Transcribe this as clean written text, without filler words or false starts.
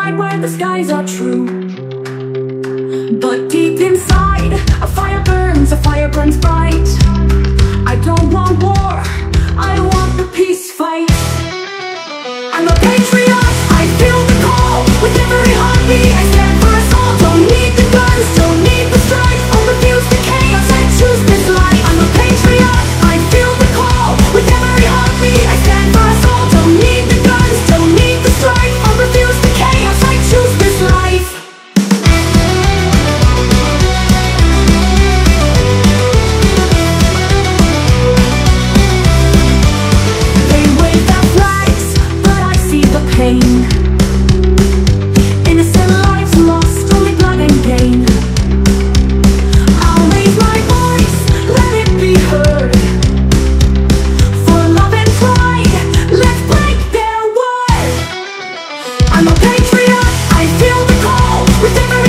night where the skies are true. But deep inside, a fire burns bright. I don't want war, I want the peace fight. I'm a patriot, I feel the call. With every heartbeat I stand for us all. Don't need the guns, don't need the strife. I'll refuse the chaos, I choose this life. I'm a patriot, I feel the call. With every heartbeat I stand for us all. Don't need the guns, don't need the strife. I'll refuse the chaos, I choose this life. They wave their flags, but I see the pain. Innocent lives lost, only blood and gain. I'll raise my voice, let it be heard. For love and pride, let's break their word. I'm a patriot, I feel the call. With every